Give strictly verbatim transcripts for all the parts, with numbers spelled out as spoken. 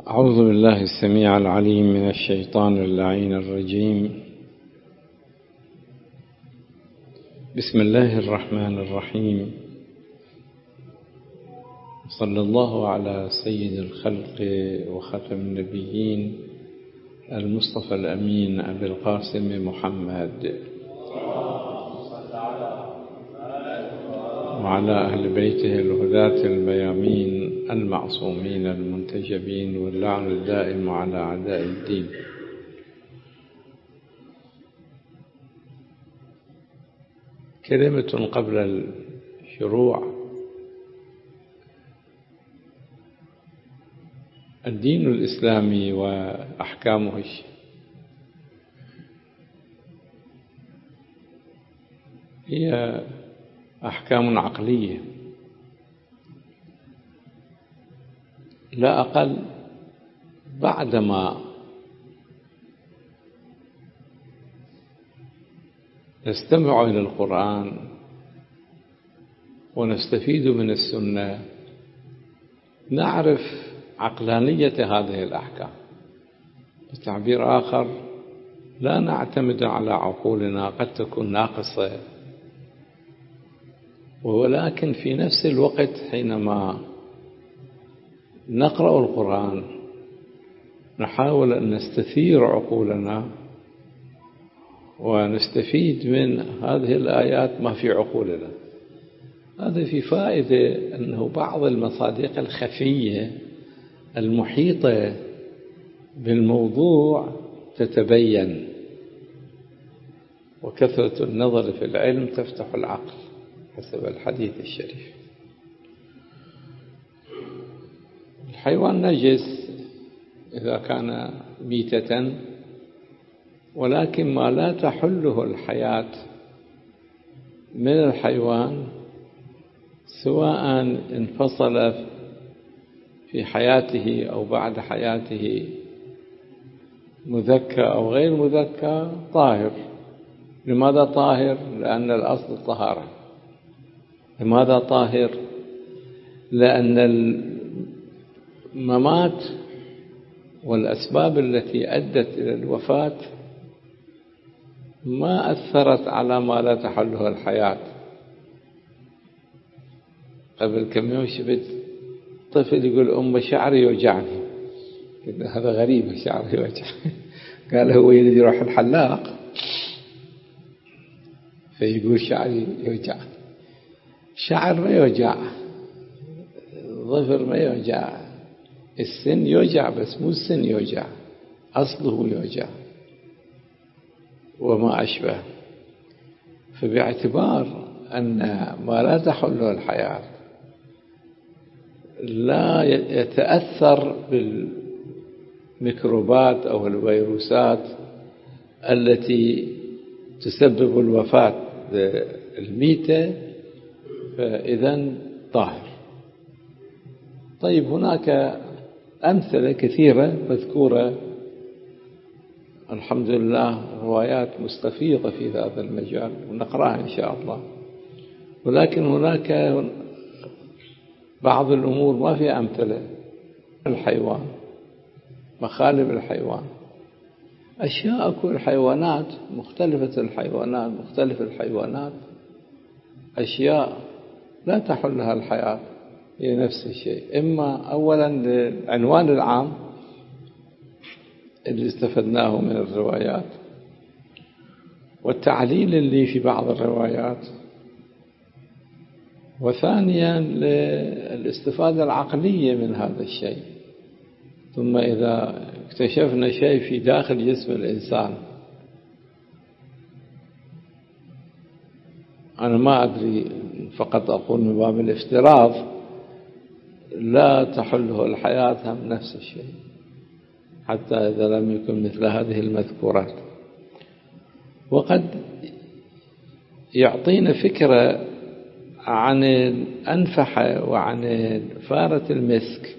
أعوذ بالله السميع العليم من الشيطان اللعين الرجيم. بسم الله الرحمن الرحيم. صلى الله على سيد الخلق وختم النبيين المصطفى الأمين أبي القاسم محمد وعلى أهل بيته الهداة الميامين المعصومين المنتجبين، واللعن الدائم على أعداء الدين. كلمة قبل الشروع. الدين الإسلامي وأحكامه هي أحكام عقلية لا أقل، بعدما نستمع إلى القرآن ونستفيد من السنة نعرف عقلانية هذه الأحكام. بتعبير آخر، لا نعتمد على عقولنا، قد تكون ناقصة، ولكن في نفس الوقت حينما نقرأ القرآن نحاول أن نستثير عقولنا ونستفيد من هذه الآيات ما في عقولنا. هذا في فائدة أنه بعض المصادق الخفية المحيطة بالموضوع تتبين، وكثرة النظر في العلم تفتح العقل حسب الحديث الشريف. الحيوان نجس إذا كان ميتة، ولكن ما لا تحله الحياة من الحيوان سواء انفصل في حياته أو بعد حياته مذكى أو غير مذكى طاهر. لماذا طاهر؟ لأن الأصل الطهارة. لماذا طاهر؟ لأن الممات والأسباب التي أدت إلى الوفاة ما أثرت على ما لا تحله الحياة. قبل كم يوم شفت طفل يقول أم شعري يوجعني. هذا غريب، شعري يوجعني. قال هو يريد يروح الحلاق فيقول شعري يوجعني. شعر ما يوجع، ظفر ما يوجع، السن يوجع بس مو السن يوجع، أصله يوجع وما أشبه. فباعتبار أن ما لا تحله الحياة لا يتأثر بالميكروبات أو الفيروسات التي تسبب الوفاة الميتة، فإذا طاهر. طيب، هناك أمثلة كثيرة مذكورة الحمد لله، روايات مستفيضة في هذا المجال ونقرأها إن شاء الله. ولكن هناك بعض الأمور ما في أمثلة. الحيوان، مخالب الحيوان، أشياء أكو الحيوانات مختلفة، الحيوانات مختلف الحيوانات أشياء لا تحلها الحياة هي نفس الشيء. إما أولا العنوان العام اللي استفدناه من الروايات، والتعليل اللي في بعض الروايات، وثانيا الاستفادة العقلية من هذا الشيء. ثم إذا اكتشفنا شيء في داخل جسم الإنسان، أنا ما أدري، فقط أقول من باب الافتراض، لا تحله الحياة هم نفس الشيء، حتى إذا لم يكن مثل هذه المذكورات. وقد يعطينا فكرة عن الأنفحة وعن فارة المسك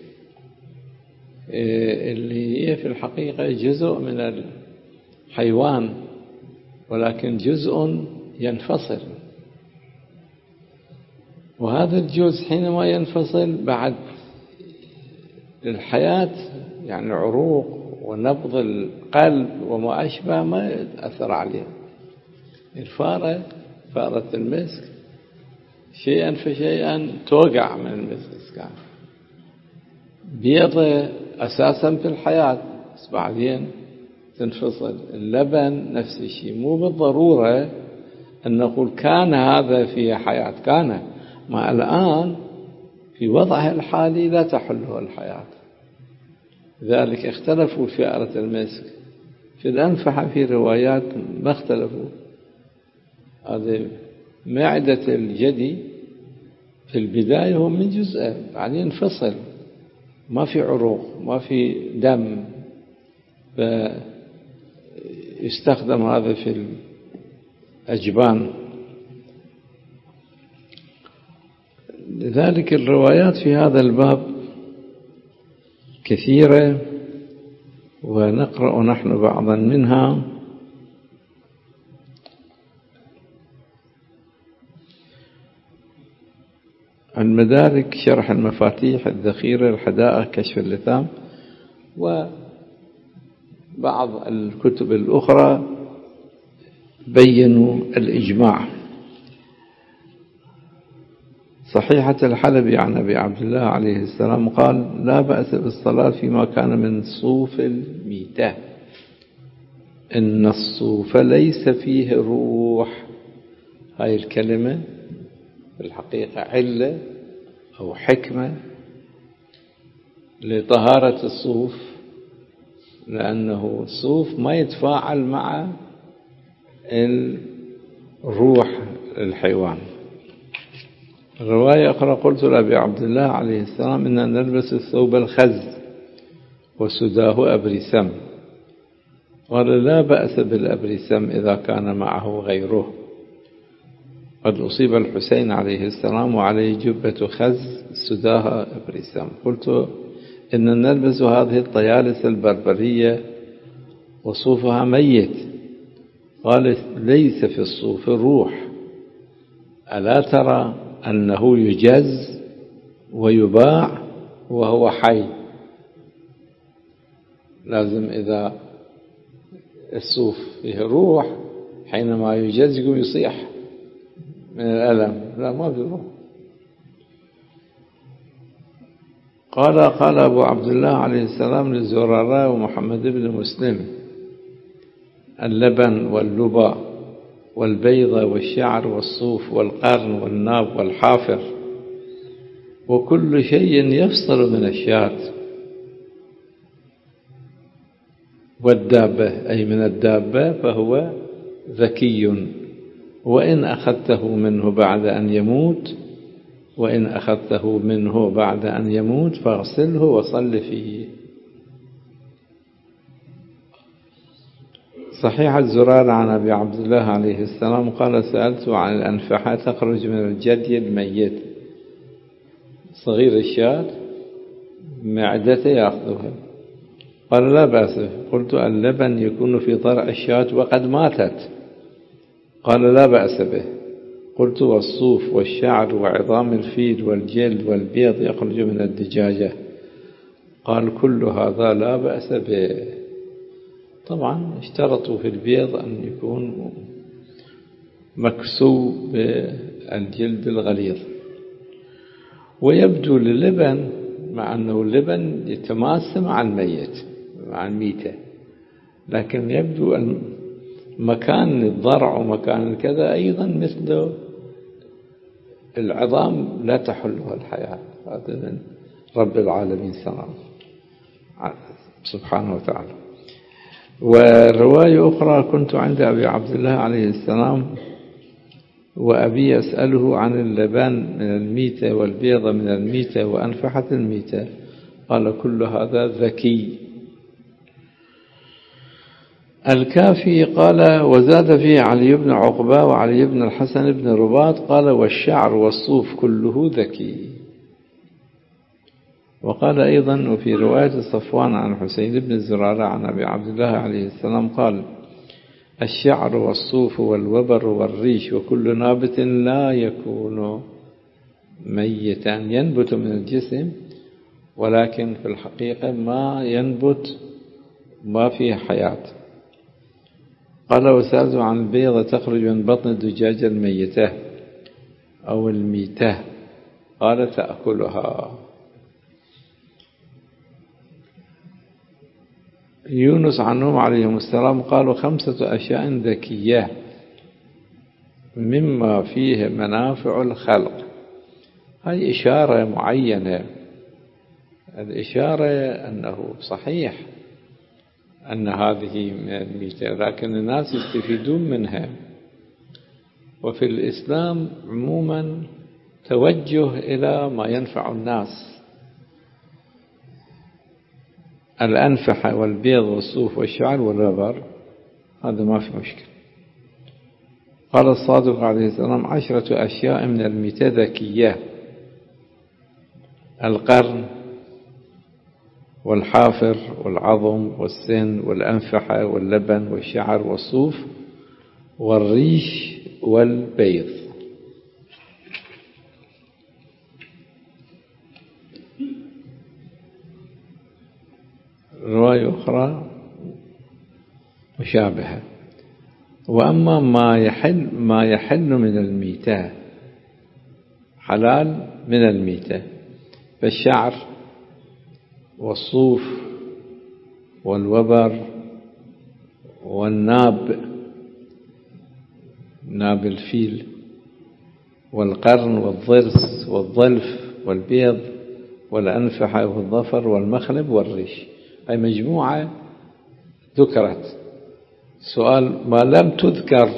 اللي هي في الحقيقة جزء من الحيوان، ولكن جزء ينفصل. وهذا الجزء حينما ينفصل بعد الحياة يعني عروق ونبض القلب وما أشبه ما يتأثر عليها. الفارة فارة المسك شيئا فشيئا توقع من المسك، كان بيضة أساسا في الحياة بس بعدين تنفصل. اللبن نفس الشيء، مو بالضرورة أن نقول كان هذا في حياة، كان ما الآن في وضعها الحالي لا تحله الحياة. لذلك اختلفوا في فئرة المسك. في الأنفحة في روايات ما اختلفوا. هذه معدة الجدي في البداية هو من جزء، بعدين انفصل، ما في عروق ما في دم، فيستخدم هذا في الأجبان. لذلك الروايات في هذا الباب كثيرة، ونقرأ نحن بعضا منها. المدارك شرح المفاتيح، الذخيرة، الحدائق، كشف اللثام، وبعض الكتب الأخرى بينوا الإجماع. صحيحة الحلبي عن أبي عبد الله عليه السلام قال: لا بأس بالصلاة فيما كان من صوف الميتة، إن الصوف ليس فيه روح. هاي الكلمة في الحقيقة علة أو حكمة لطهارة الصوف، لأنه الصوف ما يتفاعل مع الروح الحيوان. الرواية أخرى: قلت لأبي عبد الله عليه السلام: إننا نلبس الثوب الخز وسداه أبرسم. قال: لا بأس بالأبرسم إذا كان معه غيره. قد أصيب الحسين عليه السلام وعليه جبة خز سداها أبرسم. قلت: إننا نلبس هذه الطيالس البربرية وصوفها ميت. قال: ليس في الصوف الروح، ألا ترى أنه يجز ويباع وهو حي؟ لازم إذا الصوف فيه روح حينما يجز يقوم يصيح من الألم، لا ما في روح. قال قال أبو عبد الله عليه السلام للزرراء ومحمد بن مسلم: اللبن واللبا والبيضة والشعر والصوف والقرن والناب والحافر وكل شيء يفصل من الشاة، والدابة أي من الدابة فهو ذكي، وإن أخذته منه بعد أن يموت وإن أخذته منه بعد أن يموت فاغسله وصل فيه. صحيح الزرار عن أبي عبد الله عليه السلام قال: سألت عن الأنفحة تخرج من الجدي الميت، صغير الشاة معدته يأخذها. قال: لا بأس. قلت: اللبن يكون في ضرع الشاة وقد ماتت. قال: لا بأس به. قلت: والصوف والشعر وعظام الفيل والجلد والبيض يخرج من الدجاجة. قال: كل هذا لا بأس به. طبعا اشترطوا في البيض أن يكون مكسو بالجلد الغليظ. ويبدو للبن، مع أنه اللبن يتماس مع الميت مع الميتة، لكن يبدو أن مكان الضرع ومكان الكذا أيضا مثل العظام لا تحلها الحياة. هذا من رب العالمين سبحانه وتعالى. ورواية أخرى: كنت عند أبي عبد الله عليه السلام وأبي يسأله عن اللبان من الميتة والبيضة من الميتة وأنفحة الميتة. قال: كل هذا ذكي. الكافي قال: وزاد فيه علي بن عقبة وعلي بن الحسن بن رباط قال: والشعر والصوف كله ذكي. وقال أيضا: وفي رواية صفوان عن حسين بن زرارة عن أبي عبد الله عليه السلام قال: الشعر والصوف والوبر والريش وكل نابت لا يكون ميتا ينبت من الجسم ولكن في الحقيقة ما ينبت ما فيه حياة. قال وسألته عن البيضة تخرج من بطن الدجاجة الميتة أو الميتة، قال تأكلها. يونس عنهم عليهم السلام قالوا خمسة أشياء ذكية مما فيه منافع الخلق. هاي إشارة معينة، الإشارة أنه صحيح أن هذه من الميتة، لكن الناس يستفيدون منها. وفي الإسلام عموما توجه إلى ما ينفع الناس، الأنفحة والبيض والصوف والشعر والربر، هذا ما في مشكلة. قال الصادق عليه السلام عشرة أشياء من الميتة ذكية: القرن والحافر والعظم والسن والأنفحة واللبن والشعر والصوف والريش والبيض. رواية أخرى مشابهة. وأما ما يحل ما يحل من الميتة، حلال من الميتة، فالشعر والصوف والوبر والناب، ناب الفيل، والقرن والضرس والظلف والبيض والأنفحة والظفر والمخلب والريش. أي مجموعة ذكرت. سؤال ما لم تذكر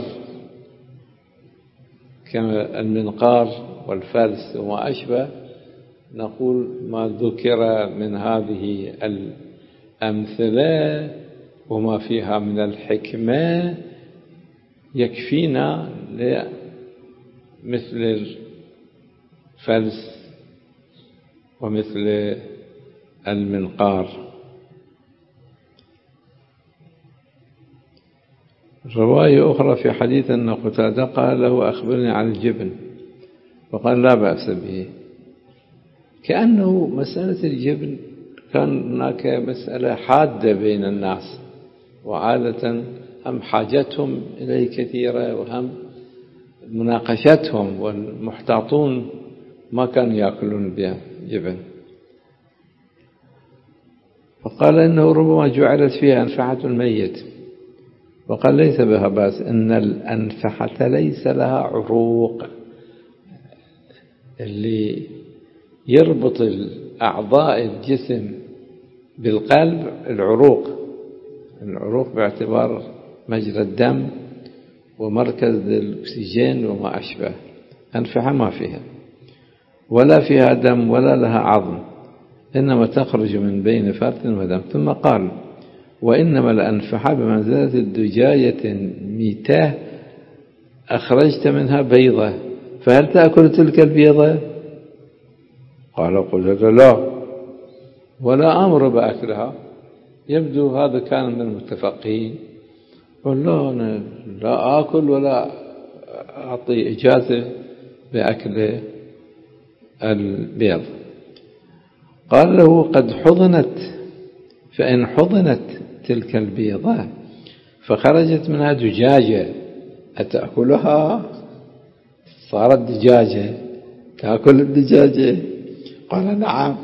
كالمنقار والفلس وما أشبه، نقول ما ذكر من هذه الأمثلة وما فيها من الحكمة يكفينا مثل الفلس ومثل المنقار. رواية أخرى في حديث أن قتادة قال له أخبرني عن الجبن، فقال لا بأس به، كأنه مسألة الجبن كان هناك مسألة حادة بين الناس، وعادة هم حاجتهم إليه كثيرة وهم مناقشتهم، والمحتاطون ما كانوا يأكلون به جبن. فقال إنه ربما جعلت فيها أنفحة الميت، وقال ليس بها بأس، إن الأنفحة ليس لها عروق. اللي يربط الأعضاء الجسم بالقلب العروق، العروق باعتبار مجرى الدم ومركز الأكسجين وما أشبه. أنفحة ما فيها، ولا فيها دم ولا لها عظم، إنما تخرج من بين فرث ودم. ثم قال وإنما الأنفحة بمنزلة الدجاجة ميتة أخرجت منها بيضة، فهل تأكل تلك البيضة؟ قال قلت لا، ولا أمر بأكلها. يبدو هذا كان من المتفقين، قال لا أنا لا آكل ولا أعطي إجازة بأكل البيض. قال له قد حضنت، فإن حضنت تلك البيضة فخرجت منها دجاجة أتأكلها؟ صارت دجاجة تأكل الدجاجة؟ قال نعم.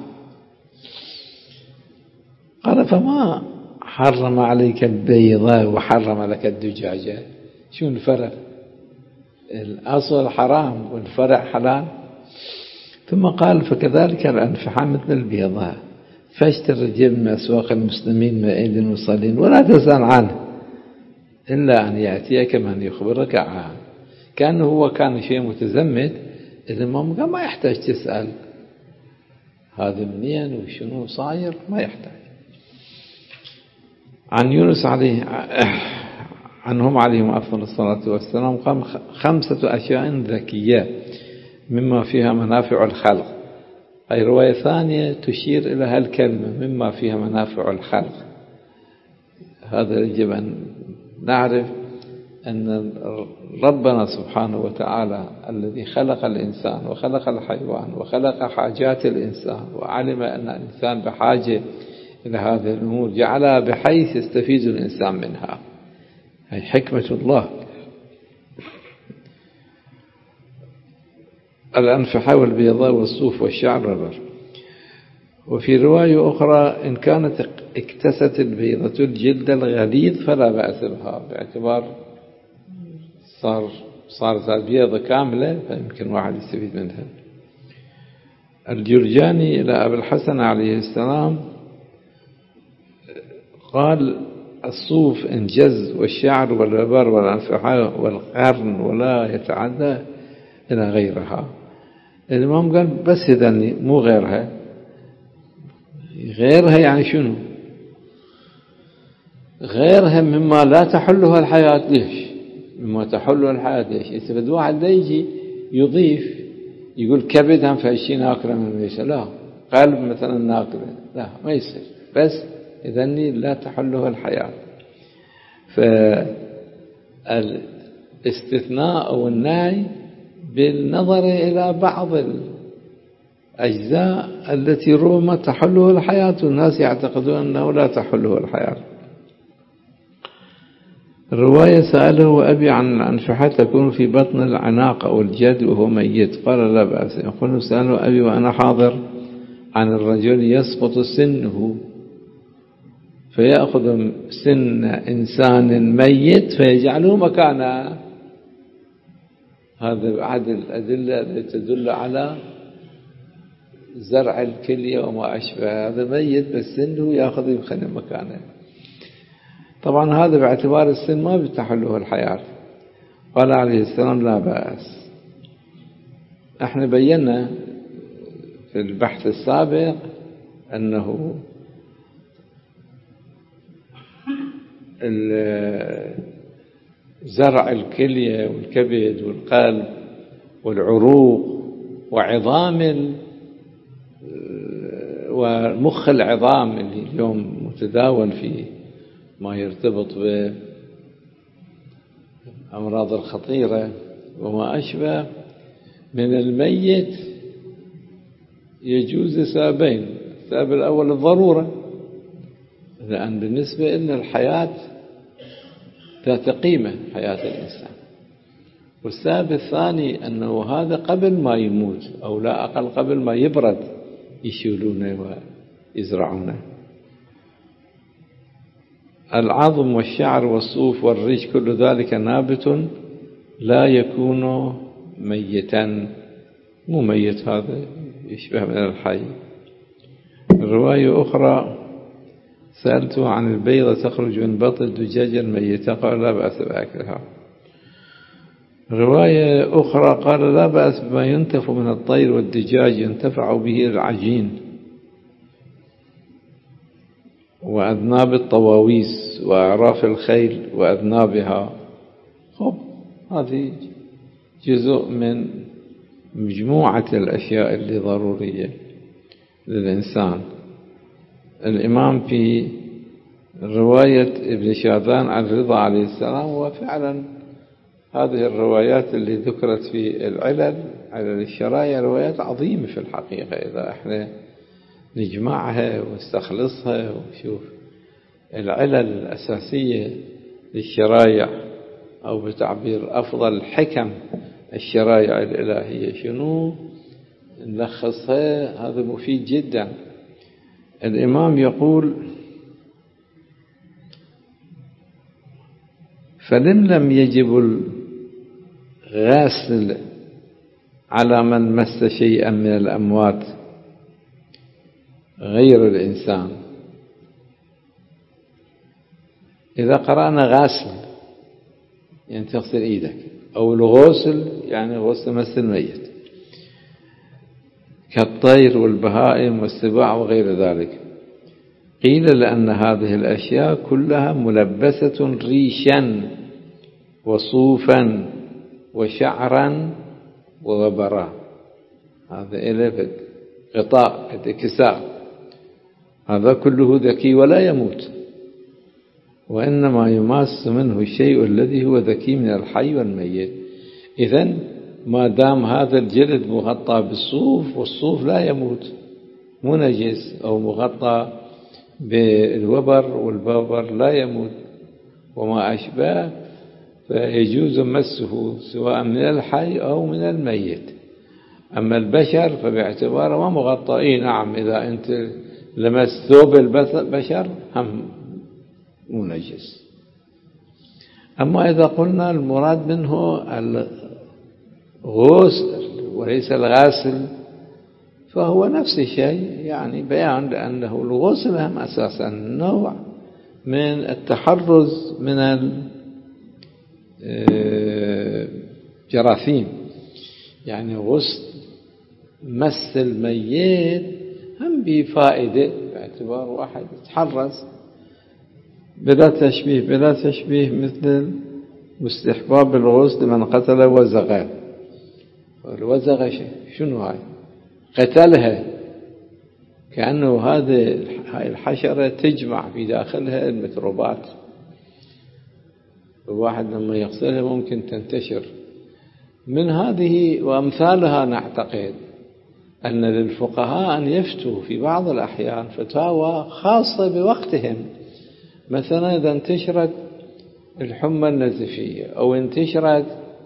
قال فما حرم عليك البيضة وحرم لك الدجاجة؟ شو الفرق؟ الأصل حرام والفرع حلال. ثم قال فكذلك الأنفحة مثل البيضة، فاشتر الجبن من أسواق المسلمين من أيدي المصلين ولا تسأل عنه إلا أن يأتيك من يخبرك عنه. كأنه هو كان شيء متزمت، إذا ما ما يحتاج تسأل هذا منين وشنو صاير، ما يحتاج. عن يونس عليه عنهم عليهم أفضل الصلاة والسلام قام خمسة أشياء ذكية مما فيها منافع الخلق. أي رواية ثانية تشير إلى هالكلمة مما فيها منافع الخلق. هذا يجب أن نعرف أن ربنا سبحانه وتعالى الذي خلق الإنسان وخلق الحيوان وخلق حاجات الإنسان وعلم أن الإنسان بحاجة إلى هذه الأمور جعلها بحيث يستفيد الإنسان منها. هي حكمة الله. الأنفحة والبيضاء والصوف والشعر والبر. وفي رواية أخرى إن كانت اكتست البيضة الجلد الغليظ فلا بأس بها، باعتبار صار صارت البيضة كاملة فيمكن واحد يستفيد منها. الجرجاني إلى أبي الحسن عليه السلام قال الصوف انجز والشعر والبر والأنفحة والقرن ولا يتعدى إلى غيرها. الإمام قال بس إذن مو غيرها. غيرها يعني شنو؟ غيرها مما لا تحلها الحياة. ليش؟ مما تحلها الحياة ليش؟ يستفيد واحد لا يجي يضيف يقول كبد هم في شيء ناكله من ليش؟ لا. قلب مثلا ناكله، لا ما يصير. بس إذن لا تحلها الحياة. فالاستثناء أو النهي بالنظر إلى بعض الأجزاء التي ربما تحله الحياة والناس يعتقدون أنه لا تحله الحياة. الرواية سأله أبي عن الأنفحة تكون في بطن العناق أو الجد وهو ميت، قال لا بأس. يقول سأله أبي وأنا حاضر عن الرجل يسقط سنه فيأخذ سن إنسان ميت فيجعله مكانه. هذا أحد الأدلة التي تدل على زرع الكلية وما أشبه. هذا ميت بس سنه يأخذ يخلي مكانه. طبعا هذا باعتبار السن ما بتحله الحياة. قال عليه السلام لا بأس. احنا بينا في البحث السابق أنه زرع الكلية والكبد والقلب والعروق وعظام ومخ العظام اللي اليوم متداول في ما يرتبط بأمراض الخطيرة وما أشبه من الميت يجوز سببين. السبب الأول الضرورة، لأن بالنسبة إلى الحياة ذات قيمة حياة الإنسان. والسبب الثاني أنه هذا قبل ما يموت أو لا أقل قبل ما يبرد يشيلونه ويزرعونه. العظم والشعر والصوف والريش كل ذلك نابت لا يكون ميتا. مو ميت، هذا يشبه من الحي. الرواية أخرى سألته عن البيضة تخرج من بطن الدجاجة الميتة قال لا بأس بأكلها. رواية أخرى قال لا بأس بما ينتف من الطير والدجاج ينتفع به العجين وأذناب الطواويس وأعراف الخيل وأذنابها. خب هذه جزء من مجموعة الأشياء اللي ضرورية للإنسان. الإمام في رواية ابن شاذان عن الرضا عليه السلام، وفعلا هذه الروايات اللي ذكرت في العلل علل الشرائع روايات عظيمة في الحقيقة. إذا احنا نجمعها ونستخلصها ونشوف العلل الأساسية للشرائع أو بتعبير أفضل حكم الشرائع الإلهية شنو نلخصها، هذا مفيد جدا. الإمام يقول فلن لم يجب الغاسل على من مس شيئا من الأموات غير الإنسان. إذا قرأنا غاسل يعني تغسل إيدك، أو الغسل يعني غسل مس الميت كالطير والبهائم والسباع وغير ذلك. قيل لأن هذه الأشياء كلها ملبسة ريشا وصوفا وشعرا ووبرا. هذا إلى غطاء كساء، هذا كله ذكي ولا يموت. وإنما يماس منه الشيء الذي هو ذكي من الحي والميت. إذن ما دام هذا الجلد مغطى بالصوف، والصوف لا يموت، مو نجس، أو مغطى بالوبر، والوبر لا يموت وما أشبه، فيجوز مسه سواء من الحي أو من الميت. أما البشر فباعتباره ما مغطى، إيه نعم، إذا أنت لمس ثوب البشر هم مو نجس. أما إذا قلنا المراد منه الغسل وليس الغاسل، فهو نفس الشيء، يعني بيان لأنه الغسل هم أساسا نوع من التحرز من الجراثيم. يعني غسل مس الميت هم بفائدة، باعتبار واحد يتحرز بلا تشبيه بلا تشبيه مثل واستحباب الغسل لمن قتل وزغة. الوزغة شنو هاي؟ قتلها، كأنه هذه الحشرة تجمع في داخلها الميكروبات، الواحد لما يغسلها ممكن تنتشر. من هذه وأمثالها نعتقد أن للفقهاء أن يفتوا في بعض الأحيان فتاوى خاصة بوقتهم. مثلا إذا انتشرت الحمى النزفية، أو انتشرت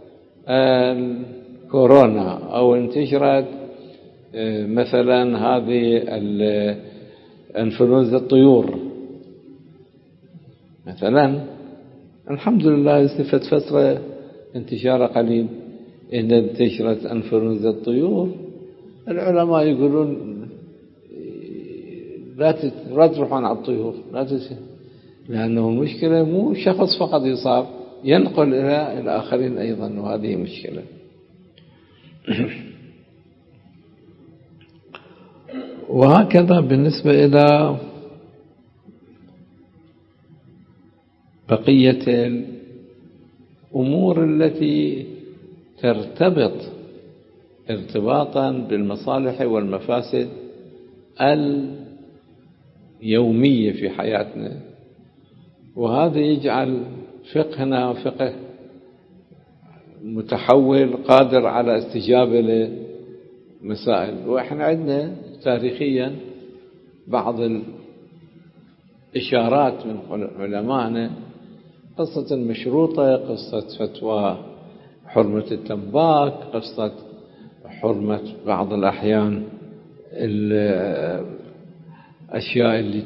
الكورونا، أو انتشرت مثلا هذه انفلونزا الطيور مثلا، الحمد لله استفت فترة انتشار قليل، إن انتشرت انفلونزا الطيور، العلماء يقولون لا تروحون على الطيور، لا تسي، لأنه المشكلة مو شخص فقط يصاب، ينقل إلى الآخرين أيضا، وهذه مشكلة. وهكذا بالنسبة إلى بقية الأمور التي ترتبط ارتباطا بالمصالح والمفاسد اليومية في حياتنا، وهذا يجعل فقهنا فقه متحول قادر على استجابة لمسائل. وإحنا عندنا تاريخيا بعض الإشارات من علمائنا، قصة المشروطة، قصة فتوى حرمة التنباك، قصة حرمة بعض الأحيان الأشياء اللي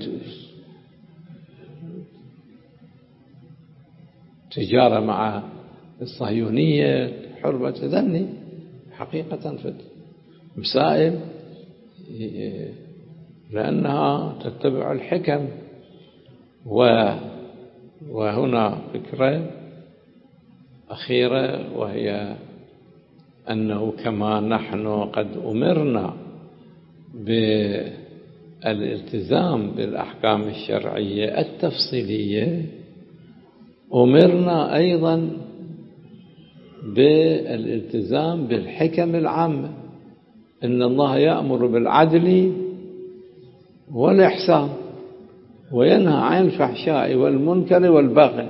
تجارة مع الصهيونية، حرمة ذني حقيقة في مسائل، لأنها تتبع الحكم. وهنا فكرة أخيرة، وهي أنه كما نحن قد أمرنا بالالتزام بالأحكام الشرعية التفصيلية، أمرنا أيضا بالالتزام بالحكم العامة. إن الله يأمر بالعدل والإحسان وينهى عن الفحشاء والمنكر والبغي.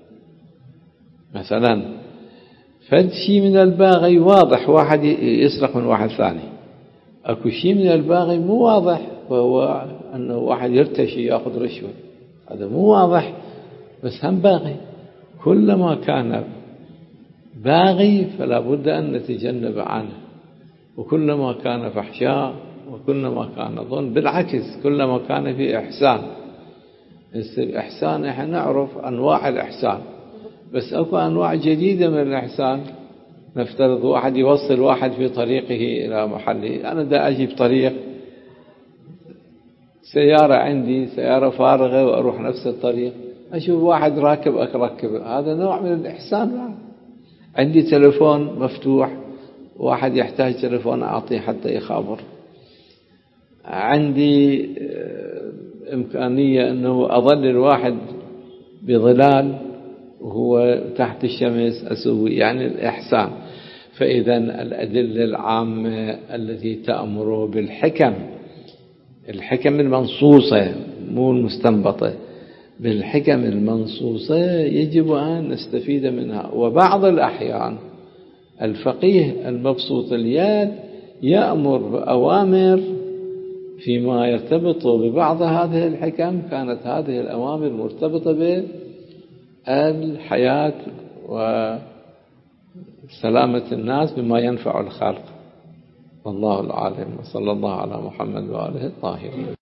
مثلا فد شيء من الباغي واضح، واحد يسرق من واحد ثاني، أكو شيء من الباغي مو واضح، وهو أنه واحد يرتشي يأخذ رشوة، هذا مو واضح بس هم باغي. كلما كان باغي فلا بد أن نتجنب عنه، وكلما كان فحشاء وكلما كان ظلم، بالعكس كلما كان في إحسان. الإحسان احنا نعرف أنواع الإحسان، بس أكو أنواع جديدة من الإحسان. نفترض واحد يوصل واحد في طريقه إلى محله، أنا دا أجي بطريق سيارة، عندي سيارة فارغة وأروح نفس الطريق، أشوف واحد راكب أركب، هذا نوع من الإحسان. عندي تلفون مفتوح، واحد يحتاج تلفون أعطيه حتى يخابر. عندي إمكانية أنه أظل الواحد بظلال وهو تحت الشمس، أسوي يعني الإحسان. فإذا الأدلة العامة التي تأمر بالحكم، الحكم المنصوصة مو المستنبطة، بالحكم المنصوصة يجب أن نستفيد منها. وبعض الأحيان الفقيه المبسوط اليد يأمر بأوامر فيما يرتبط ببعض هذه الحكم، كانت هذه الأوامر مرتبطة بالحياة وسلامة الناس بما ينفع الخلق. والله العالم. وصلى الله على محمد وآله الطاهرين.